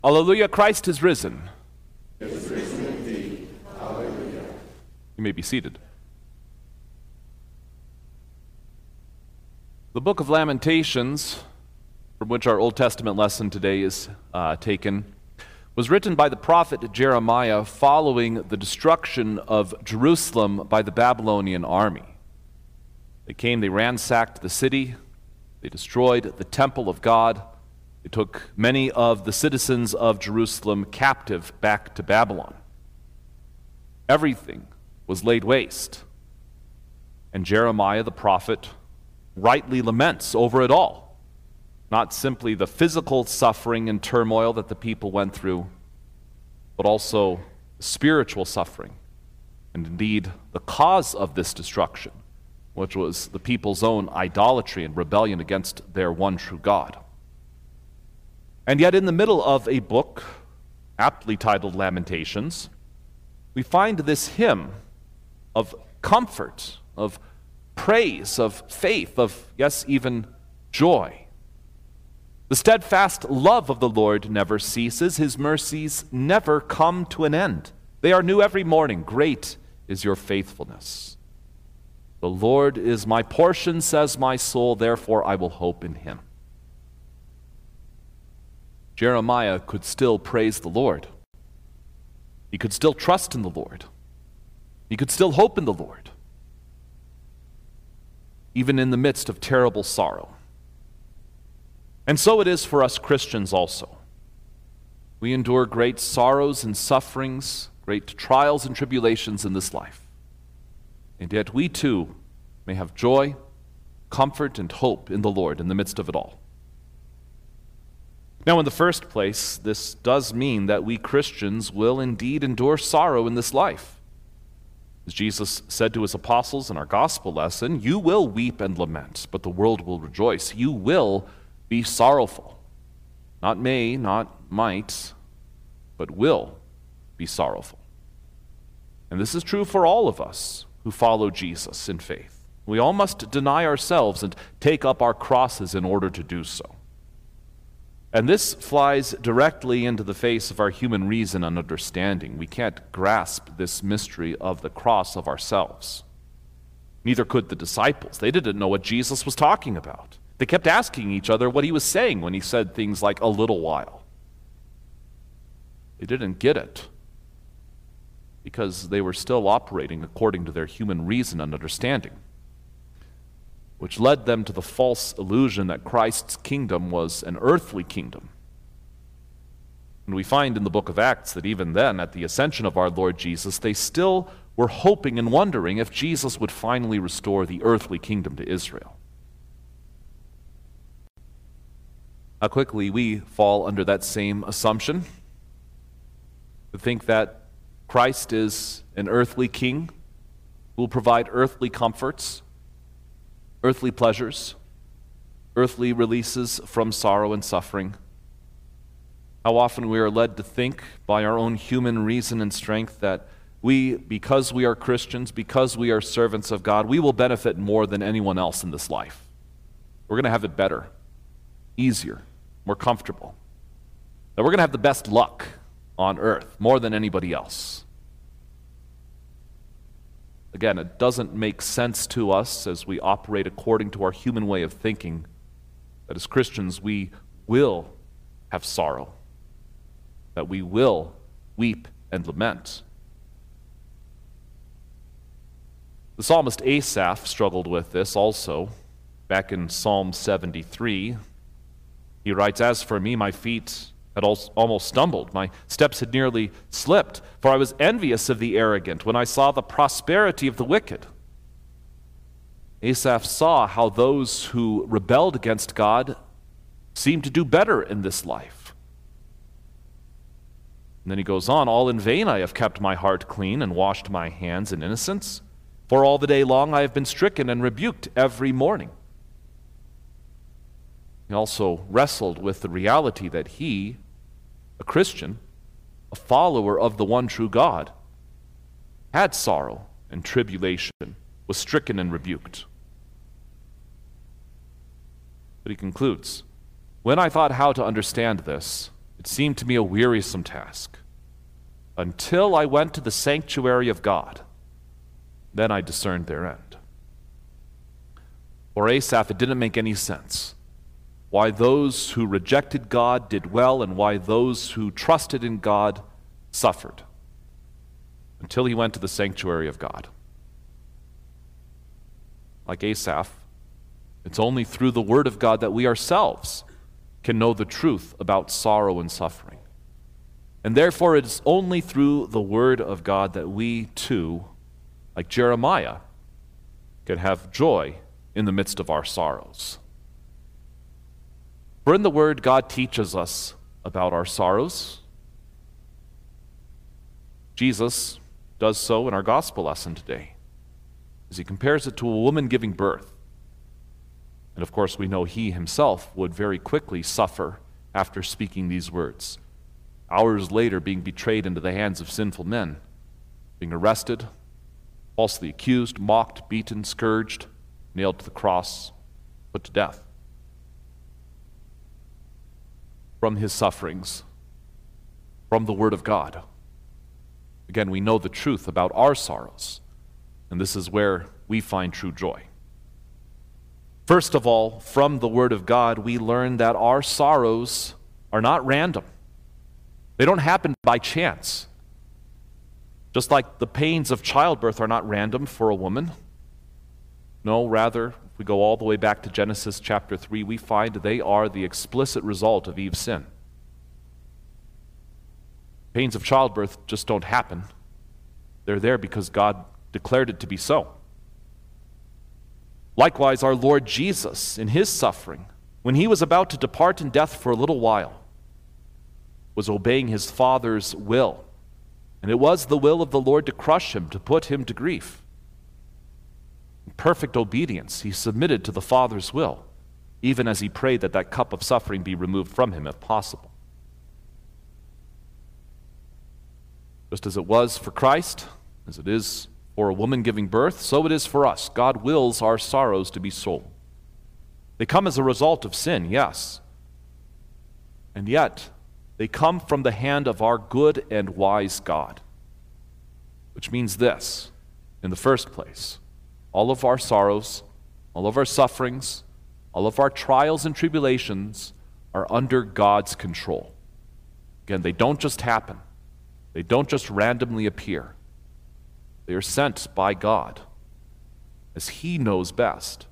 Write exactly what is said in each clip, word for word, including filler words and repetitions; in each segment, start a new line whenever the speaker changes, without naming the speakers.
Alleluia, Christ is risen.
He is risen indeed. Alleluia.
You may be seated. The book of Lamentations, from which our Old Testament lesson today is uh, taken, was written by the prophet Jeremiah following the destruction of Jerusalem by the Babylonian army. They came, they ransacked the city, they destroyed the temple of God, they took many of the citizens of Jerusalem captive back to Babylon. Everything was laid waste, and Jeremiah the prophet rightly laments over it all. Not simply the physical suffering and turmoil that the people went through, but also the spiritual suffering, and indeed the cause of this destruction, which was the people's own idolatry and rebellion against their one true God. And yet in the middle of a book aptly titled Lamentations, we find this hymn of comfort, of praise, of faith, of, yes, even joy. The steadfast love of the Lord never ceases. His mercies never come to an end. They are new every morning. Great is your faithfulness. The Lord is my portion, says my soul, therefore I will hope in him. Jeremiah could still praise the Lord. He could still trust in the Lord. He could still hope in the Lord, even in the midst of terrible sorrow. And so it is for us Christians also. We endure great sorrows and sufferings, great trials and tribulations in this life. And yet we too may have joy, comfort, and hope in the Lord in the midst of it all. Now, in the first place, this does mean that we Christians will indeed endure sorrow in this life. As Jesus said to his apostles in our gospel lesson, you will weep and lament, but the world will rejoice. You will be sorrowful. Not may, not might, but will be sorrowful. And this is true for all of us who follow Jesus in faith. We all must deny ourselves and take up our crosses in order to do so. And this flies directly into the face of our human reason and understanding. We can't grasp this mystery of the cross of ourselves. Neither could the disciples. They didn't know what Jesus was talking about. They kept asking each other what he was saying when he said things like, a little while. They didn't get it because they were still operating according to their human reason and understanding, which led them to the false illusion that Christ's kingdom was an earthly kingdom. And we find in the book of Acts that even then, at the ascension of our Lord Jesus, they still were hoping and wondering if Jesus would finally restore the earthly kingdom to Israel. How quickly we fall under that same assumption, to think that Christ is an earthly king who will provide earthly comforts, earthly pleasures, earthly releases from sorrow and suffering. How often we are led to think by our own human reason and strength that we, because we are Christians, because we are servants of God, we will benefit more than anyone else in this life. We're going to have it better, easier, more comfortable. That we're going to have the best luck on earth more than anybody else. Again, it doesn't make sense to us as we operate according to our human way of thinking that as Christians we will have sorrow, that we will weep and lament. The psalmist Asaph struggled with this also. Back in Psalm seventy-three, he writes, as for me, my feet had almost stumbled. My steps had nearly slipped, for I was envious of the arrogant when I saw the prosperity of the wicked. Asaph saw how those who rebelled against God seemed to do better in this life. And then he goes on, all in vain I have kept my heart clean and washed my hands in innocence, for all the day long I have been stricken and rebuked every morning. He also wrestled with the reality that he, a Christian, a follower of the one true God, had sorrow and tribulation, was stricken and rebuked. But he concludes, when I thought how to understand this, It seemed to me a wearisome task, until I went to the sanctuary of God. Then I discerned their end. For Asaph, it didn't make any sense why those who rejected God did well and why those who trusted in God suffered, until he went to the sanctuary of God. Like Asaph, it's only through the Word of God that we ourselves can know the truth about sorrow and suffering. And therefore, it is only through the Word of God that we too, like Jeremiah, can have joy in the midst of our sorrows. For in the Word, God teaches us about our sorrows. Jesus does so in our gospel lesson today, as he compares it to a woman giving birth. And of course, we know he himself would very quickly suffer after speaking these words. Hours later, being betrayed into the hands of sinful men, being arrested, falsely accused, mocked, beaten, scourged, nailed to the cross, put to death. From his sufferings, from the Word of God, again, we know the truth about our sorrows, and this is where we find true joy. First of all, from the Word of God, we learn that our sorrows are not random. They don't happen by chance. Just like the pains of childbirth are not random for a woman. No, rather, if we go all the way back to Genesis chapter three, we find they are the explicit result of Eve's sin. Pains of childbirth just don't happen. They're there because God declared it to be so. Likewise, our Lord Jesus, in his suffering, when he was about to depart in death for a little while, was obeying his Father's will. And it was the will of the Lord to crush him, to put him to grief. In perfect obedience, he submitted to the Father's will, even as he prayed that that cup of suffering be removed from him if possible. Just as it was for Christ, as it is for a woman giving birth, so it is for us. God wills our sorrows to be so. They come as a result of sin, yes. And yet, they come from the hand of our good and wise God. Which means this, in the first place, all of our sorrows, all of our sufferings, all of our trials and tribulations are under God's control. Again, they don't just happen. They don't just randomly appear. They are sent by God, as he knows best.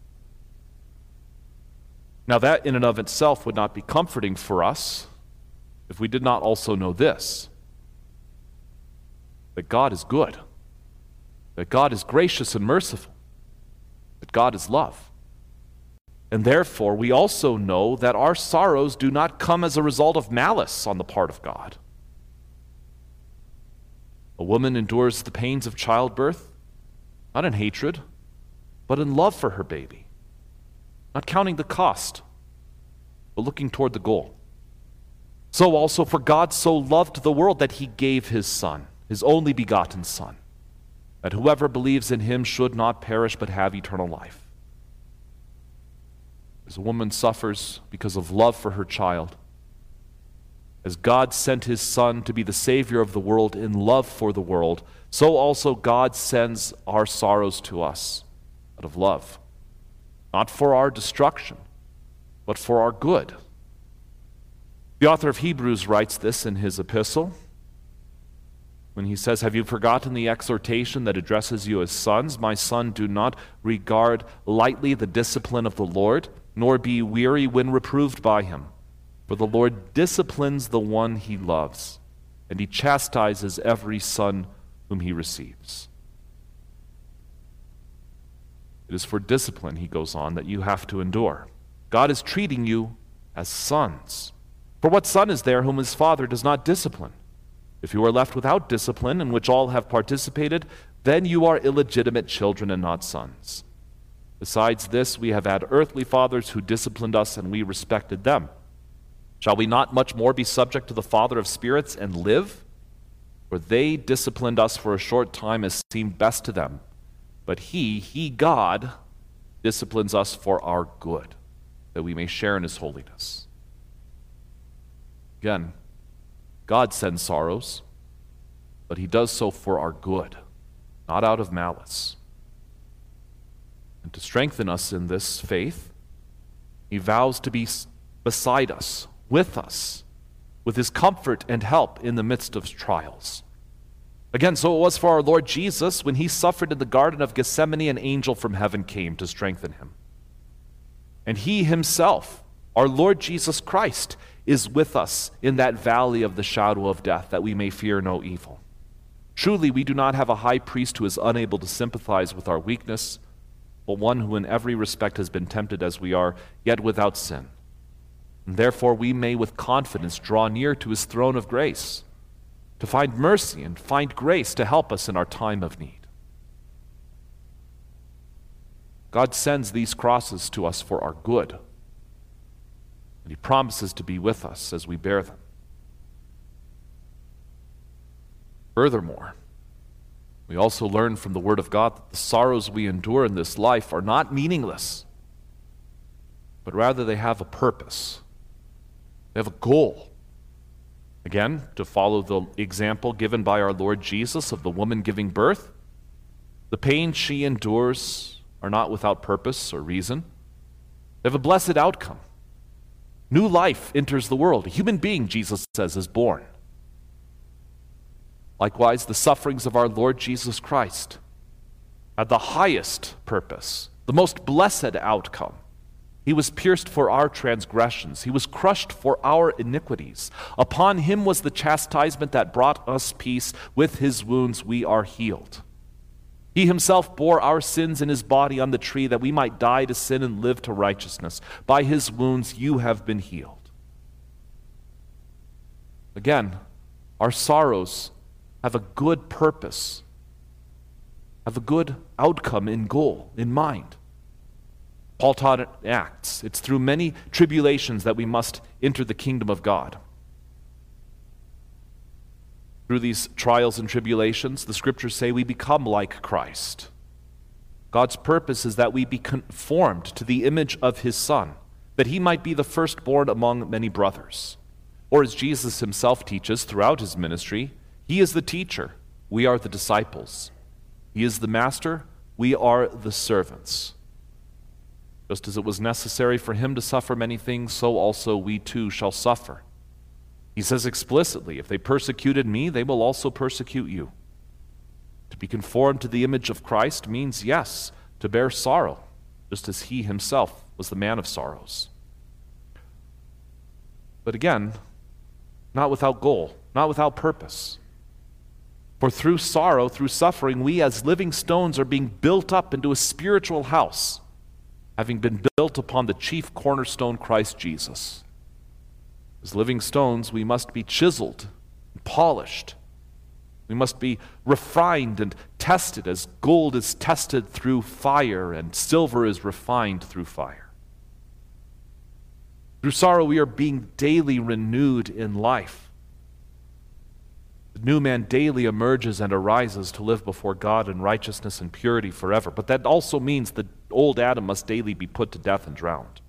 Now that in and of itself would not be comforting for us if we did not also know this, that God is good, that God is gracious and merciful, that God is love. And therefore, we also know that our sorrows do not come as a result of malice on the part of God. A woman endures the pains of childbirth, not in hatred, but in love for her baby, not counting the cost, but looking toward the goal. So also, for God so loved the world that he gave his Son, his only begotten Son, that whoever believes in him should not perish but have eternal life. As a woman suffers because of love for her child, as God sent his Son to be the Savior of the world in love for the world, so also God sends our sorrows to us out of love, not for our destruction, but for our good. The author of Hebrews writes this in his epistle when he says, "Have you forgotten the exhortation that addresses you as sons? My son, do not regard lightly the discipline of the Lord, nor be weary when reproved by him. For the Lord disciplines the one he loves, and he chastises every son whom he receives." It is for discipline, he goes on, that you have to endure. God is treating you as sons. For what son is there whom his father does not discipline? If you are left without discipline, in which all have participated, then you are illegitimate children and not sons. Besides this, we have had earthly fathers who disciplined us, and we respected them. Shall we not much more be subject to the Father of spirits and live? For they disciplined us for a short time as seemed best to them. But he, he, God, disciplines us for our good, that we may share in his holiness. Again, God sends sorrows, but he does so for our good, not out of malice. And to strengthen us in this faith, he vows to be beside us, with us, with his comfort and help in the midst of trials. Again, so it was for our Lord Jesus. When he suffered in the Garden of Gethsemane, an angel from heaven came to strengthen him. And he himself, our Lord Jesus Christ, is with us in that valley of the shadow of death, that we may fear no evil. Truly, we do not have a high priest who is unable to sympathize with our weakness, but one who in every respect has been tempted as we are, yet without sin. And therefore we may with confidence draw near to his throne of grace, to find mercy and find grace to help us in our time of need. God sends these crosses to us for our good, and he promises to be with us as we bear them. Furthermore, we also learn from the Word of God that the sorrows we endure in this life are not meaningless, but rather they have a purpose. They have a goal. Again, to follow the example given by our Lord Jesus of the woman giving birth, the pain she endures are not without purpose or reason. They have a blessed outcome. New life enters the world. A human being, Jesus says, is born. Likewise, the sufferings of our Lord Jesus Christ had the highest purpose, the most blessed outcome. He was pierced for our transgressions. He was crushed for our iniquities. Upon him was the chastisement that brought us peace. With his wounds we are healed. He himself bore our sins in his body on the tree, that we might die to sin and live to righteousness. By his wounds you have been healed. Again, our sorrows have a good purpose, have a good outcome in goal, in mind. Paul taught it in Acts. It's through many tribulations that we must enter the kingdom of God. Through these trials and tribulations, the scriptures say we become like Christ. God's purpose is that we be conformed to the image of his Son, that he might be the firstborn among many brothers. Or as Jesus himself teaches throughout his ministry, he is the teacher, we are the disciples. He is the master, we are the servants. Just as it was necessary for him to suffer many things, so also we too shall suffer. He says explicitly, if they persecuted me, they will also persecute you. To be conformed to the image of Christ means, yes, to bear sorrow, just as he himself was the man of sorrows. But again, not without goal, not without purpose. For through sorrow, through suffering, we as living stones are being built up into a spiritual house, having been built upon the chief cornerstone, Christ Jesus. As living stones, we must be chiseled and polished. We must be refined and tested as gold is tested through fire and silver is refined through fire. Through sorrow, we are being daily renewed in life. The new man daily emerges and arises to live before God in righteousness and purity forever. But that also means the old Adam must daily be put to death and drowned.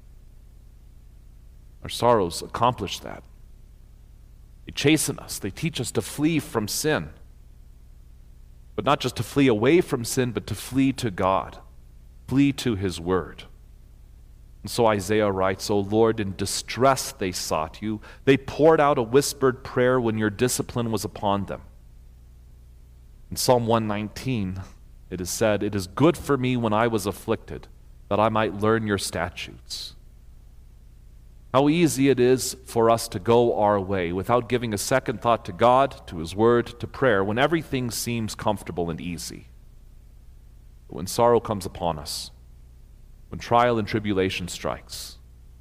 Our sorrows accomplish that. They chasten us. They teach us to flee from sin. But not just to flee away from sin, but to flee to God. Flee to his word. And so Isaiah writes, O Lord, in distress they sought you. They poured out a whispered prayer when your discipline was upon them. In Psalm one nineteen, it is said, it is good for me when I was afflicted, that I might learn your statutes. How easy it is for us to go our way without giving a second thought to God, to his word, to prayer, when everything seems comfortable and easy. But when sorrow comes upon us, when trial and tribulation strikes,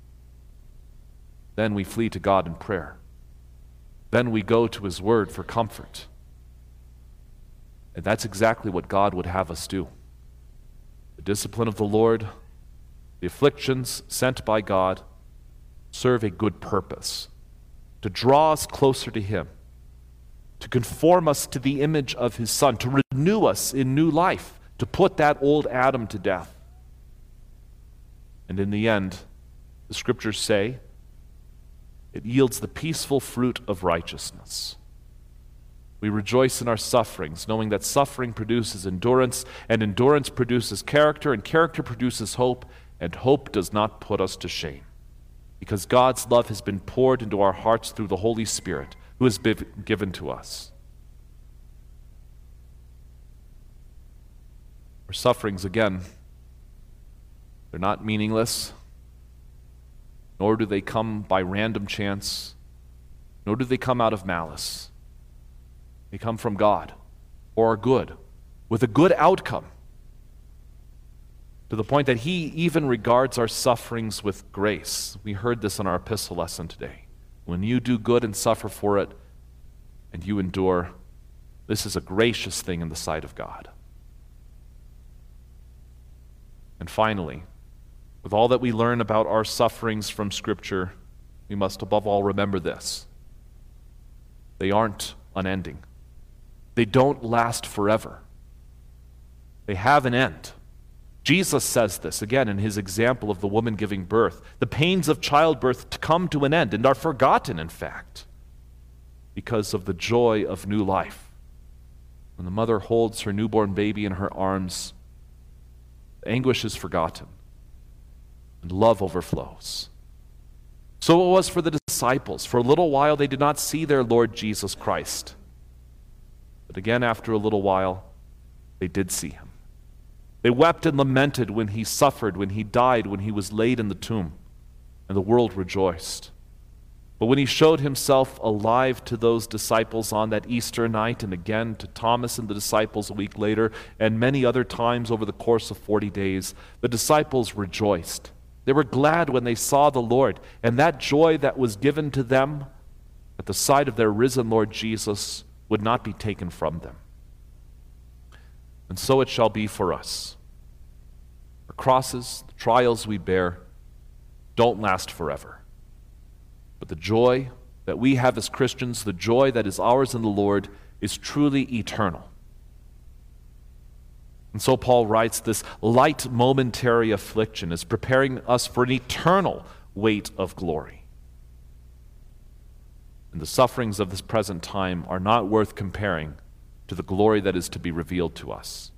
then we flee to God in prayer. Then we go to his word for comfort. And that's exactly what God would have us do. The discipline of the Lord, the afflictions sent by God, serve a good purpose, to draw us closer to him, to conform us to the image of his Son, to renew us in new life, to put that old Adam to death. And in the end, the scriptures say, it yields the peaceful fruit of righteousness. We rejoice in our sufferings, knowing that suffering produces endurance, and endurance produces character, and character produces hope, and hope does not put us to shame, because God's love has been poured into our hearts through the Holy Spirit, who has been given to us. Our sufferings, again, they're not meaningless, nor do they come by random chance, nor do they come out of malice. They come from God, for our good, with a good outcome, to the point that He even regards our sufferings with grace. We heard this in our epistle lesson today. When you do good and suffer for it, and you endure, this is a gracious thing in the sight of God. And finally, with all that we learn about our sufferings from Scripture, we must above all remember this. They aren't unending. They don't last forever. They have an end. Jesus says this, again, in His example of the woman giving birth. The pains of childbirth come to an end and are forgotten, in fact, because of the joy of new life. When the mother holds her newborn baby in her arms, anguish is forgotten, and love overflows. So it was for the disciples. For a little while they did not see their Lord Jesus Christ. But again, after a little while, they did see Him. They wept and lamented when He suffered, when He died, when He was laid in the tomb, and the world rejoiced. But when He showed Himself alive to those disciples on that Easter night, and again to Thomas and the disciples a week later, and many other times over the course of forty days, the disciples rejoiced. They were glad when they saw the Lord, and that joy that was given to them at the sight of their risen Lord Jesus would not be taken from them. And so it shall be for us. Our crosses, the trials we bear, don't last forever. But the joy that we have as Christians, the joy that is ours in the Lord, is truly eternal. And so Paul writes, this light momentary affliction is preparing us for an eternal weight of glory. And the sufferings of this present time are not worth comparing to the glory that is to be revealed to us.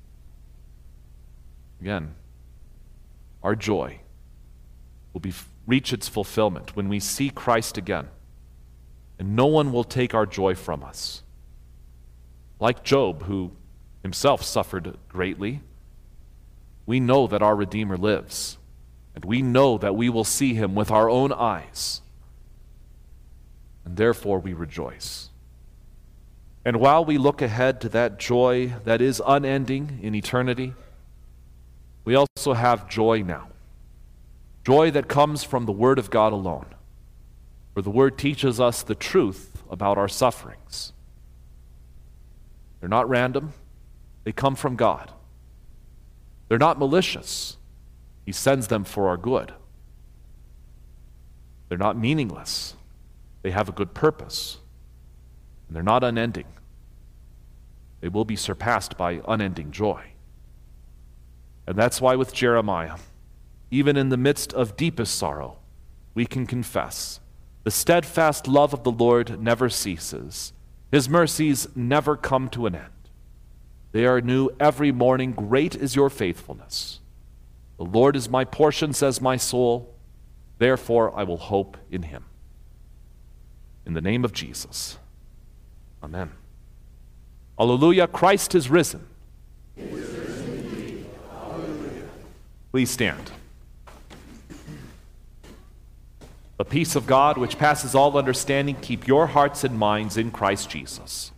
Again, our joy will be, reach its fulfillment when we see Christ again, and no one will take our joy from us. Like Job, who himself suffered greatly, we know that our Redeemer lives, and we know that we will see Him with our own eyes, and therefore we rejoice. And while we look ahead to that joy that is unending in eternity, we also have joy now. Joy that comes from the Word of God alone, where the Word teaches us the truth about our sufferings. They're not random. They come from God. They're not malicious. He sends them for our good. They're not meaningless. They have a good purpose. And they're not unending. They will be surpassed by unending joy. And that's why with Jeremiah, even in the midst of deepest sorrow, we can confess, the steadfast love of the Lord never ceases. His mercies never come to an end. They are new every morning. Great is your faithfulness. The Lord is my portion, says my soul. Therefore I will hope in Him. In the name of Jesus. Amen. Alleluia, Christ is risen.
He is risen indeed. Alleluia.
Please stand. The peace of God, which passes all understanding, keep your hearts and minds in Christ Jesus.